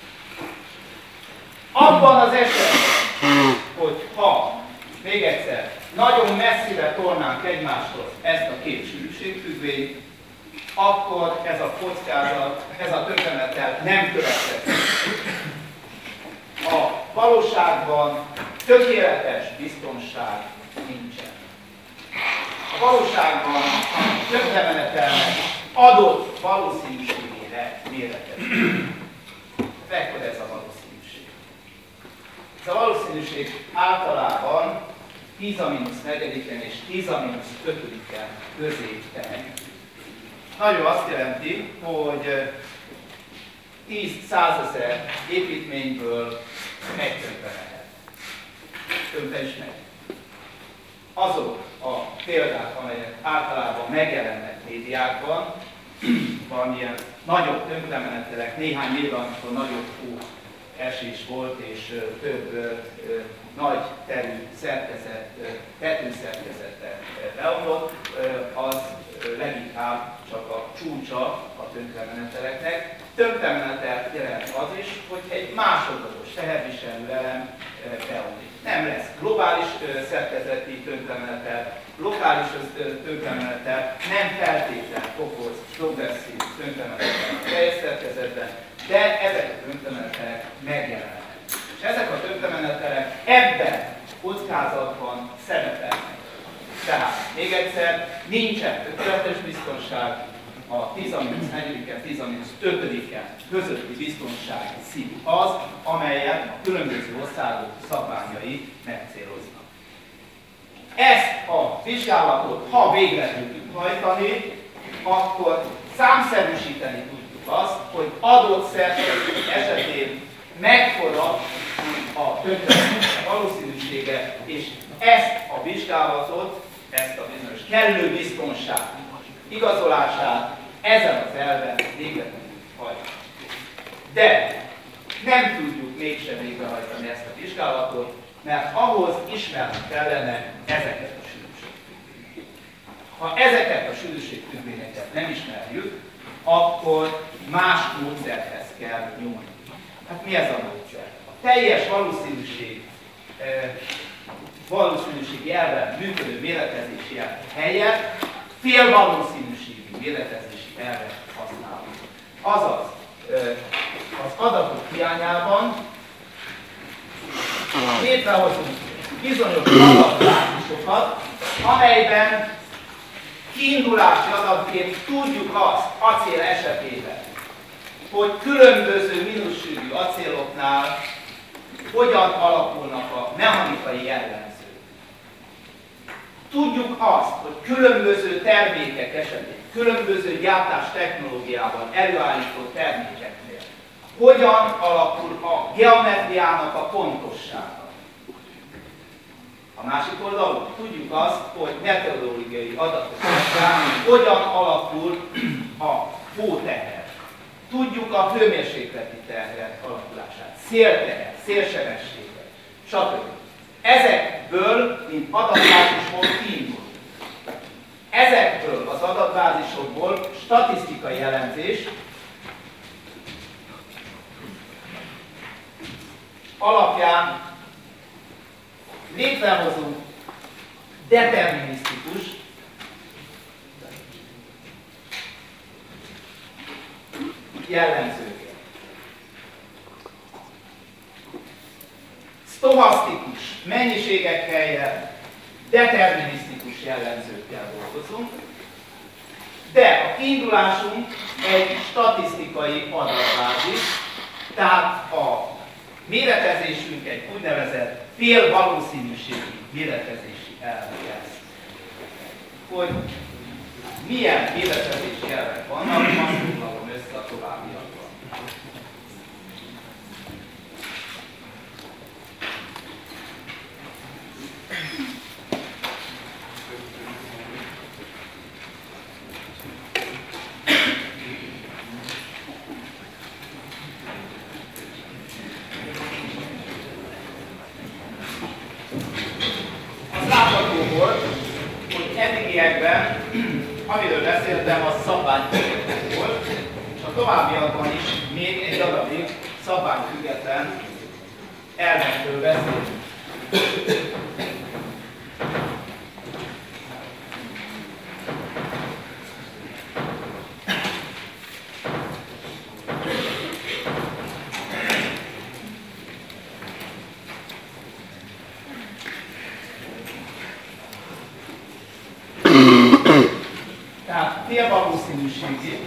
Abban az esetben, hogy ha, még egyszer, nagyon messzire tornánk egymástól ezt a két sűrűségfüggvényt, akkor ez a kockázat, ez a tönkremenetel nem következik. A valóságban tökéletes biztonság nincsen. A valóságban a tönkremenetelnek adott valószínűségére méretezik. Ekkor ez a valószínűség. általában tíz a mínusz negyediken és tíz a mínusz ötödiken közé tehetjük. Nagyon azt jelenti, hogy tíz százezer építményből egy tönkre lehet. Tönkre is megy. Azok a példák, amelyek általában megjelennek médiákban, valamilyen nagyobb tönkremenetelek, néhány évben, amikor nagyobb hó esés volt, és több ö, ö, nagy terű szerkezet, tetőszerkezetet leomlott, az leginkább csak a csúcsa a tönkremeneteleknek. Tönkremenetel jelent az is, hogy egy másodlagos teherviselő elem beomlik. Nem lesz globális szerkezeti tönkremenetel, lokális tönkremenetel, nem feltétlenül okoz progresszív tönkremenetel a teljes szerkezetben, de ezek a tönkremenetelek megjelennek. És ezek a tönkremenetelek ebben kockázatban szerepelnek. Tehát még egyszer, nincsen tökéletes biztonság, a tíz a mínusz negyediken, tíz a mínusz ötödiken közötti biztonsági szint az, amelyet a különböző országok szabványai megcéloznak. Ezt a vizsgálatot, ha végre tudjuk hajtani, akkor számszerűsíteni tudjuk azt, hogy adott szerkezet esetén mekkora a tönkremenés valószínűsége, és ezt a vizsgálatot, ezt a bizonyos kellő biztonság igazolását ezen az elven végre tudjuk hajtani. De nem tudjuk mégsem végrehajtani ezt a vizsgálatot, mert ahhoz ismerni kellene ezeket a sűrűségfüggvényeket. Ha ezeket a sűrűségfüggvényeket nem ismerjük, akkor más módszerhez kell nyúlni. Hát mi ez a módszer? A teljes valószínűség, eh, valószínűségi elven működő méretezési elv helyett fél valószínűségi méretezési elvet használunk. Azaz, eh, az adatok hiányában létrehozunk bizonyos adatbázisokat, amelyben kiindulási adatként tudjuk azt acél esetében, hogy különböző mínuszsűrű acéloknál hogyan alakulnak a mechanikai jellemzők. Tudjuk azt, hogy különböző termékek esetén, különböző gyártás technológiával előállított termékeknél hogyan alakul a geometriának a pontossága. A másik oldalon tudjuk azt, hogy meteorológiai adatok alapján hogyan alakul a hóteher. Tudjuk a hőmérsékleti teher alakulását, szélteher, szélsebességet, stb. Ezekből, mint adatbázisból kiindul. Ezekből az adatbázisokból statisztikai elemzés alapján létrehozunk determinisztikus jellemzőket. Sztochasztikus mennyiségek helyett determinisztikus jellemzőkkel dolgozunk, de a kiindulásunk egy statisztikai adatbázis, tehát a méretezésünk egy úgynevezett fél valószínűségi méretezési elv lesz. Hogy milyen méretezési elvek vannak, azt foglalom össze a továbbiakban. Eddigiekben, amiről beszéltem, az szabványfüggetlen volt, és a továbbiakban is még egy darabig szabványfüggetlen elvekről beszélünk. Tehát félvalószínűségi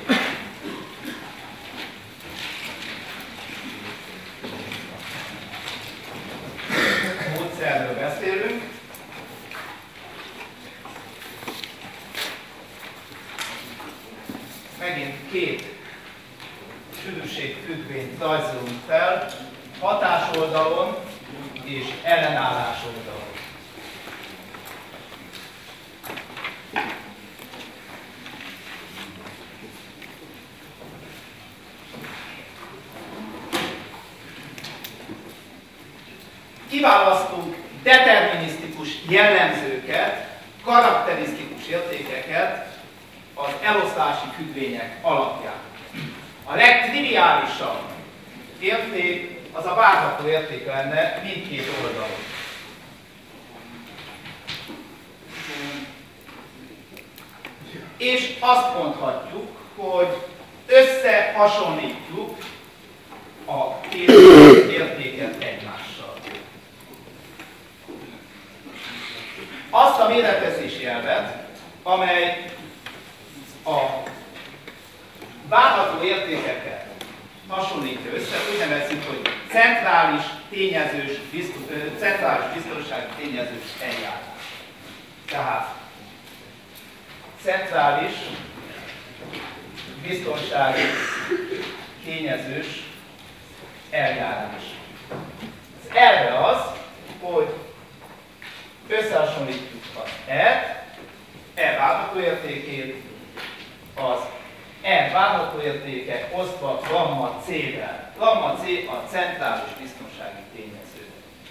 módszerről megint két sűrűségfüggvényt rajzolunk fel, hatás oldalon és ellenállás oldalon. Kiválasztunk determinisztikus jellemzőket, karakterisztikus értékeket az eloszlási függvények alapján. A legtriviálisabb érték az a várható érték lenne mindkét oldalon. És azt mondhatjuk, hogy összehasonlítjuk a két értéket egymással. Azt a méretezési elvet, amely a várható értékeket hasonlítja össze, úgy nevezzük, hogy centrális tényezős, biztos, centrális biztonsági tényezős eljárás. Tehát centrális biztonsági tényezős eljárás. Az elve az, hogy összehasonlítjuk az E, E várható értékét, az E várható értéke osztva gamma C-vel. Gamma C a centrális biztonsági tényező.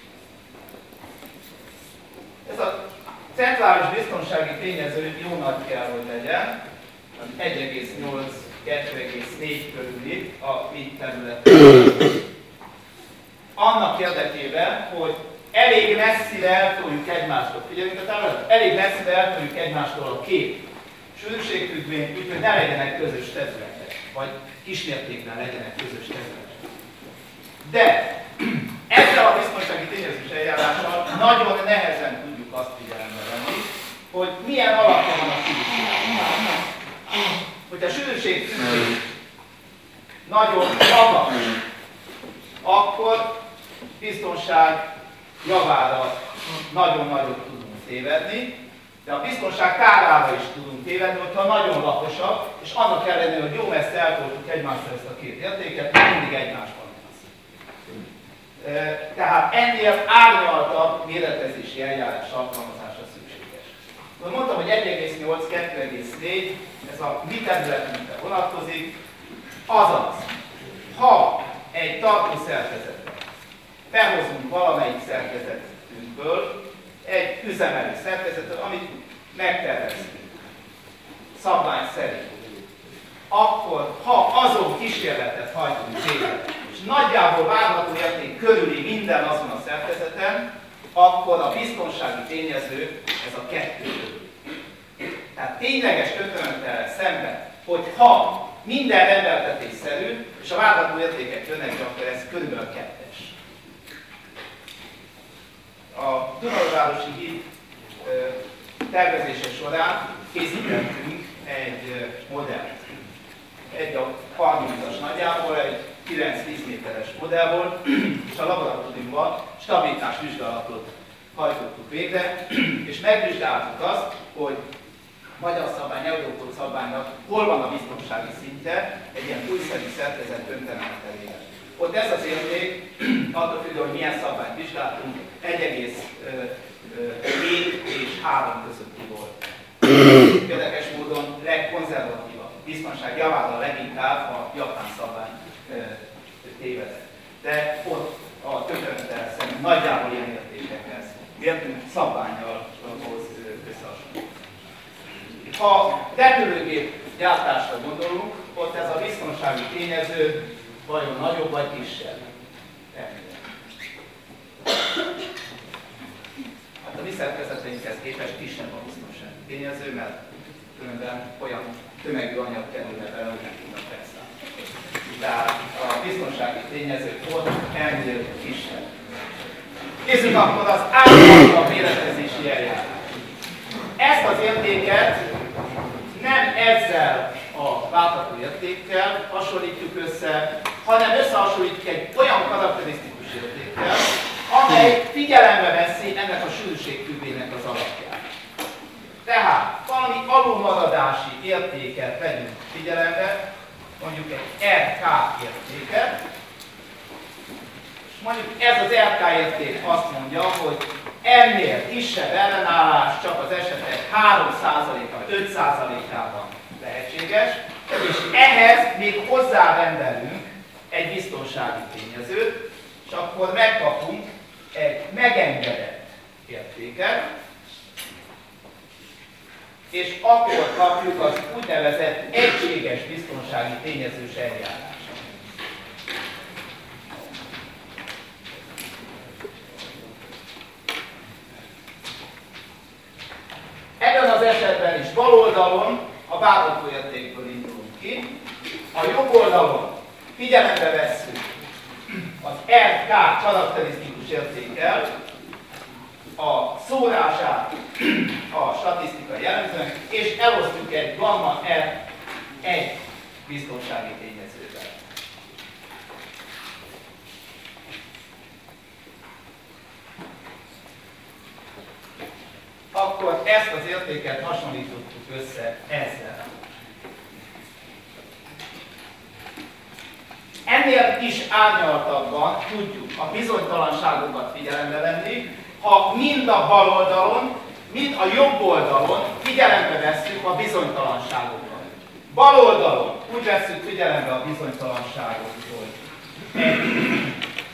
Ez a centrális biztonsági tényező jó nagy kell, hogy legyen, egy egész nyolc kettő egész négy körüli a mi területén. Annak érdekében, hogy elég messzire eltoljuk egymástól, figyeljünk a táblázatot, elég messzire eltoljuk egymástól a két sűrűségfüggvényt, úgyhogy ne legyenek közös területek, vagy kismértékben legyenek közös területek. De ezzel a biztonsági tényezős eljárással nagyon nehezen tudjuk azt figyelembe venni, hogy milyen alapja van a sűrűség. Hogy a sűrűségfüggvény nagyon magas, akkor biztonság javára nagyon nagyot tudunk tévedni, de a biztonság kárára is tudunk tévedni, hogyha nagyon laposabb, és annak ellenére, hogy jó messze eltoltuk egymástól ezt a két értéket, mindig egymásban lesz. Tehát ennél árnyaltabb méretezési eljárás alkalmazása szükséges. Mondtam, hogy egy egész nyolc kettő egész négy, ez a mi területünkre vonatkozik, azaz, ha egy tartó szerkezetet behozunk valamelyik szerkezetünkből egy üzemelő szerkezetet, amit megterveztünk szabvány szerint, akkor ha azon kísérletet hajtunk végre, és nagyjából várható érték körüli minden azon a szerkezeten, akkor a biztonsági tényező ez a kettő. Tehát tényleges kötőnettel szemben, hogy ha minden rendeltetésszerű, és a várható értékek jönnek, akkor ez körülbelül kettes. A Dunaújvárosi híd tervezése során készítettünk egy modellt. Egy a harmincas nagyjából, egy kilenc-tíz méteres modell volt, és a laboratóriumban stabilitásvizsgálatot hajtottuk végre, és megvizsgáltuk azt, hogy magyar szabvány, Európol szabványnak hol van a biztonsági szintje egy ilyen újszerű szerkezet öntemenetelében. Ott ez az érték, attól függően, hogy milyen szabványt vizsgáltunk, egy egész hét és három közötti volt. Érdekes módon legkonzervatívabb, biztonság javára leginkább a japán szabvány tévedett. De ott a tökélettel szemben nagyjából ilyen értékekhez mértünk szabvánnyal összehasonlítani. Ha repülőgép gyártásra gondolunk, ott ez a biztonsági tényező vajon nagyobb vagy kisebb? Hát a mi szerkezeteinkhez képest kisebb a biztonsági tényező, mert különben olyan tömegű anyag kerülne bele, hogy nem tudnak felszállni. Tehát a biztonsági tényező ott ennél kisebb. Nézzük akkor az általában méretezési eljárást. Ezt az értéket nem ezzel a várható értékkel hasonlítjuk össze, hanem összehasonlítjuk egy olyan karakterisztikus értékkel, amely figyelembe veszi ennek a sűrűségfüggvénynek az alapját. Tehát valami alulmaradási értéket vegyünk figyelembe, mondjuk egy er ká értéket, és mondjuk ez az er ká érték azt mondja, hogy ennél kisebb ellenállás csak az esetek három százaléka, öt százalékában lehetséges, és ehhez még hozzárendelünk egy biztonsági tényezőt, és akkor megkapunk egy megengedett értéket, és akkor kapjuk az úgynevezett egységes biztonsági tényezős eljárást. Ebben az esetben is bal oldalon a változó értékből indulunk ki, a jobb oldalon figyelembe vesszük az er ká karakterisztikus értékkel a szórását a statisztikai jellemzőnek, és elosztjuk egy gamma R egy biztonsági tényezővel. Akkor ezt az értéket hasonlítottuk össze ezzel. Ennél is árnyaltabban tudjuk a bizonytalanságokat figyelembe venni, ha mind a bal oldalon, mind a jobb oldalon figyelembe vesszük a bizonytalanságokat. Bal oldalon úgy vesszük figyelembe a bizonytalanságot, hogy egy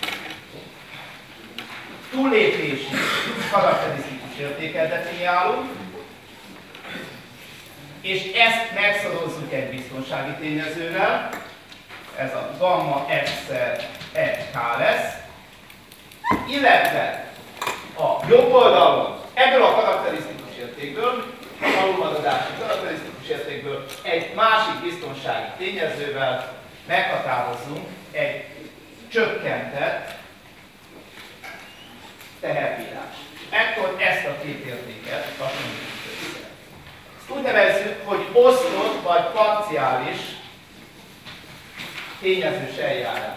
túllépési karakterisztikus értéket definiálunk, és ezt megszorozzuk egy biztonsági tényezővel, ez a gamma x-szer egy ká lesz, illetve a jobb oldalon ebből a karakterisztikus értékből, a alulmaradási karakterisztikus értékből egy másik biztonsági tényezővel meghatározzunk egy csökkentett teherbírást. Ekkor ezt a két értéket hasonlítjuk össze. Ezt úgy nevezzük, hogy osztott vagy parciális tényezős eljárás.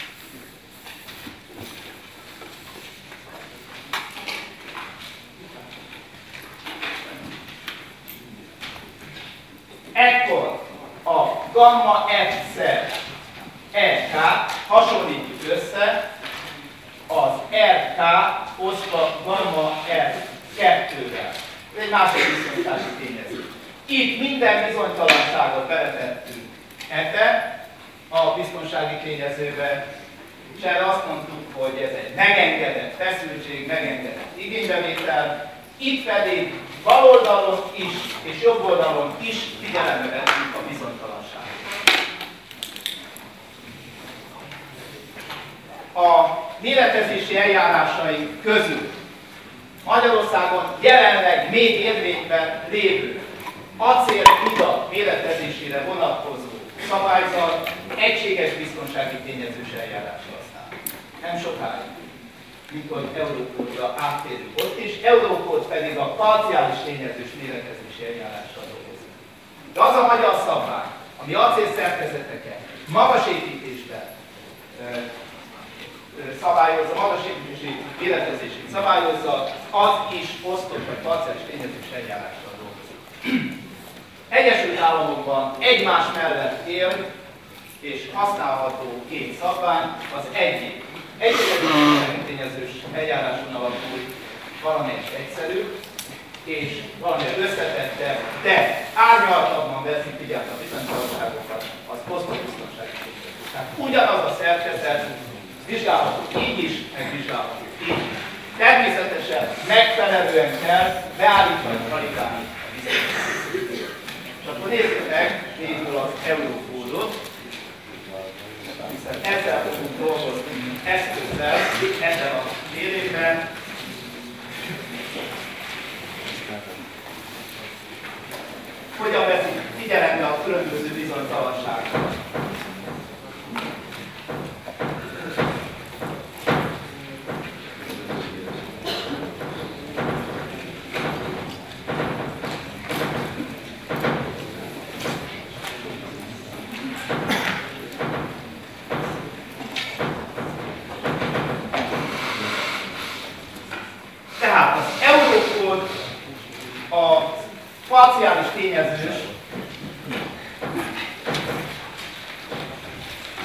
Ekkor a gamma x-szer egy ká hasonlítjuk össze az er ká osztva gamma R kettővel. Ez egy másik bizonytalansági tényező. Itt minden bizonytalanságot beletettünk ebbe a biztonsági tényezőbe, és erre azt mondtuk, hogy ez egy megengedett feszültség, megengedett igénybevétel. Itt pedig bal oldalon is és jobb oldalon is figyelembe vettük a bizonytalanságot. A méretezési eljárásaink közül Magyarországon jelenleg még érvényben lévő acél-ida méretezésére vonatkozó szabályzat egységes biztonsági tényezős eljárást használ. Nem sokáig, mikor Eurókódra áttérünk ott is, Eurókód pedig a parciális tényezős méretezési eljárásra dolgozik. De az a magyar szabvány, ami acélszerkezeteket magas építésben szabályozza, magas építési méretezését szabályozza, az is osztott vagy parciális tényezős eljárással dolgozik. Egyesült Államokban egymás mellett él és használható két szabvány, az egyik egységes tényezős eljáráson alapul, valamelyik egyszerű, és valamelyik összetettebb, de árnyaltabban veszik figyelembe a bizonytalanságokat, az osztóbiztonsági tényező. Tehát ugyanaz a szerkezet vizsgálható így is, meg vizsgálható így is. Természetesen megfelelően kell beállítani, validálni a biztonságot. És akkor nézzük meg végül az Eurókódot, hiszen ezzel fogunk dolgozni, mint eszközzel, ezzel a mérésben. Hogyan veszik figyelembe a különböző bizonytalanságokat.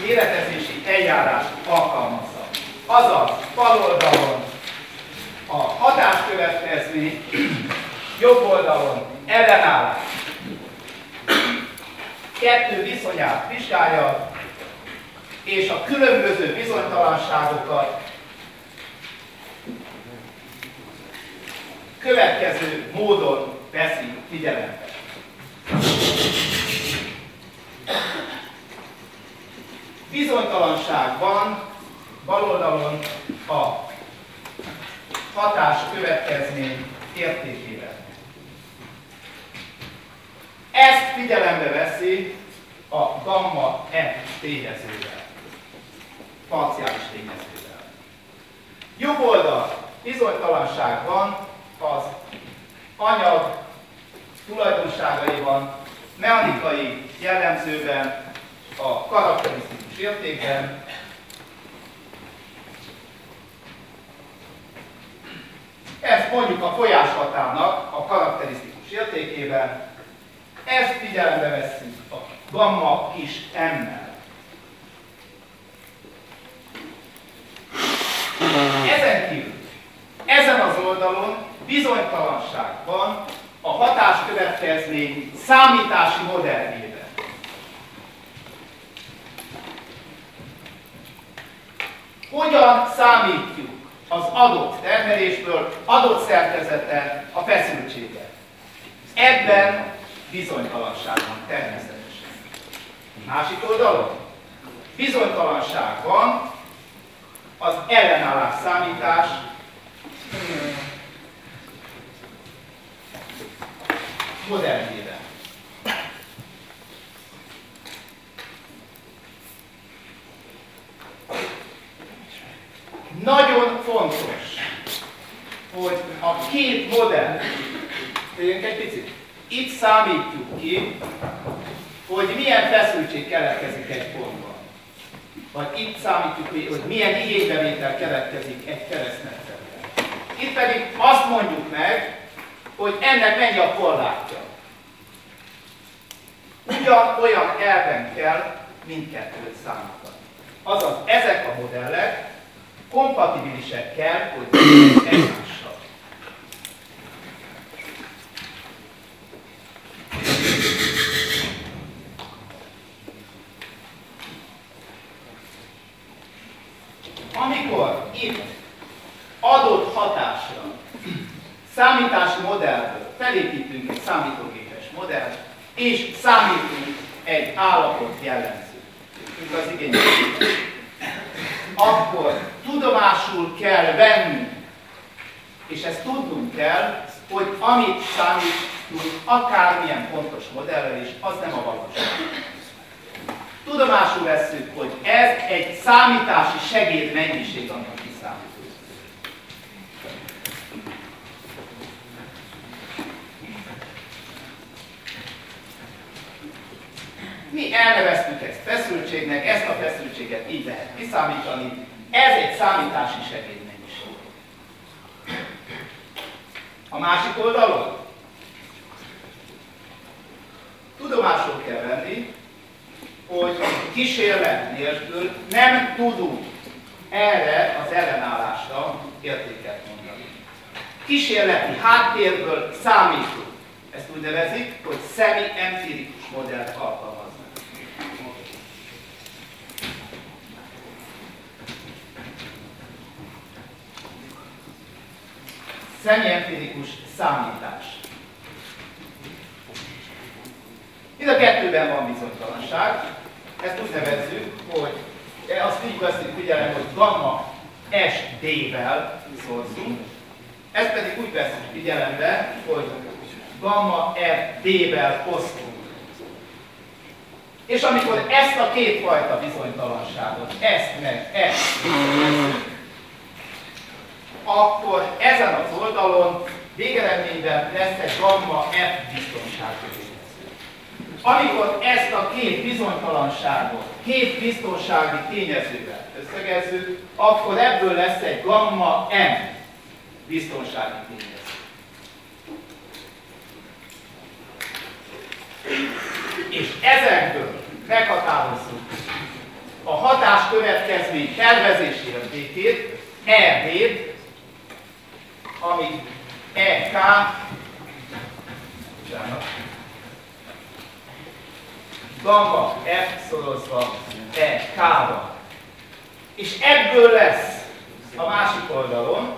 méretezési eljárást alkalmazza. Azaz, bal oldalon a hatáskövetkezmény, jobb oldalon ellenállás. Kettő viszonyát vizsgálja, és a különböző bizonytalanságokat következő módon veszi figyelembe. Bizonytalanság van bal oldalon a hatás következmény értékében. Ezt figyelembe veszi a gamma F tényezővel, parciális tényezővel. Jobb oldal bizonytalanság van az anyag tulajdonságaiban, mechanikai jellemzőben, a karakterisztikus értékben, ez mondjuk a folyáshatárnak a karakterisztikus értékében, ezt figyelembe vesszük a gamma kis m-mel. Ezen kívül, ezen az oldalon bizonytalanság van a hatáskövetkezmény számítási modelljében. Hogyan számítjuk az adott termelésből, adott szerkezeten a feszültséget? Ebben bizonytalanság van természetesen. Másik oldalon bizonytalanság van az ellenállás számítás modelljében. Nagyon fontos, hogy a két modell, tegyünk egy picit, itt számítjuk ki, hogy milyen feszültség keletkezik egy pontban. Vagy itt számítjuk ki, hogy milyen igénybevétel keletkezik egy keresztmetszetben. Itt pedig azt mondjuk meg, hogy ennek mennyi a korlátja. Ugyanolyan elven kell mindkettőt számítani. Azaz ezek a modellek kompatibilisek kell, hogy egymással. Amikor itt adott hatásra számítási modellből felépítünk egy számítógépes modellt, és számítunk egy állapot jellemzőt, mint az igénybevétel, akkor tudomásul kell vennünk, és ezt tudnunk kell, hogy amit számítunk, akármilyen pontos modellel is, az nem a valóság. Tudomásul vesszük, hogy ez egy számítási segédmennyiség, amit kiszámítunk. Mi elneveztük ezt feszültségnek, ezt a feszültséget így lehet kiszámítani. Ez egy számítási segédmennyiség. A másik oldalon tudomásul kell venni, hogy kísérlet nélkül nem tudunk erre az ellenállásra értéket mondani. Kísérleti háttérből számítunk. Ezt úgy nevezik, hogy szemi-empirikus modellt alkalmaznak. Szemi-empirikus számítás. Mind a kettőben van bizonytalanság. Ezt úgy nevezzük, hogy azt így veszünk figyelembe, hogy gamma es dé-vel szorzunk. Ezt pedig úgy veszünk figyelembe, hogy gamma ef dé-vel osztunk. És amikor ezt a kétfajta bizonytalanságot, ezt meg ezt veszünk, akkor ezen az oldalon végeredményben lesz egy gamma F biztonsági. Amikor ezt a két bizonytalanságot két biztonsági tényezővel összegezzük, akkor ebből lesz egy gamma M biztonsági tényező. És ezekből meghatározzuk a hatás következmény tervezési értékét, E D-t, amit E K, gamma F szorozva E K-ba. És ebből lesz a másik oldalon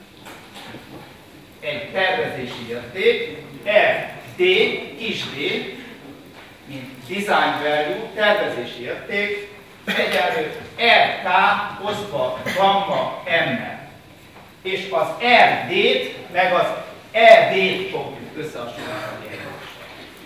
egy tervezési érték, R D, kis d, mint design value, tervezési érték, egyenlő R K osztva gamma M-mel. És az R D-t meg az E D-t fogjuk összehasonlítani egymással.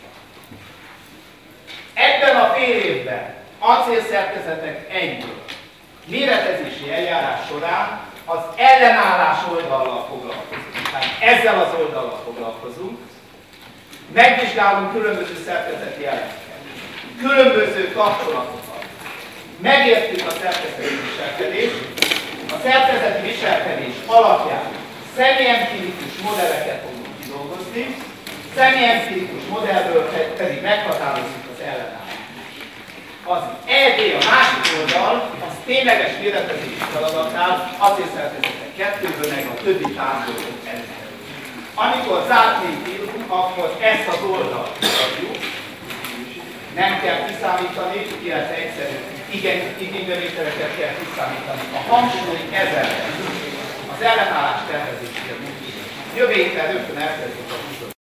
Ebben a fél évben acélszerkezetek egyből méretezési eljárás során az ellenállás oldallal foglalkozunk. Tehát ezzel az oldallal foglalkozunk. Megvizsgálunk különböző szerkezeti elemeket, különböző kapcsolatokat. Megértjük a szerkezeti viselkedést, a szerkezeti viselkedés alapján személyempirikus modelleket fogunk kidolgozni, személyempirikus modellből pedig meghatározzuk az ellenállást. Az E D, a másik oldal, az tényleges méretezési feladatnál acélszerkezetek kettőből meg a többi tárgyból előkerül. Amikor zártményt írunk, akkor ezt az oldalt adjuk, nem kell kiszámítani, illetve egyszerű igénybevételeket kell kiszámítani. A hangsúly ezen az ellenállás tervezésére. Jövő héten rögtön elkezdjük a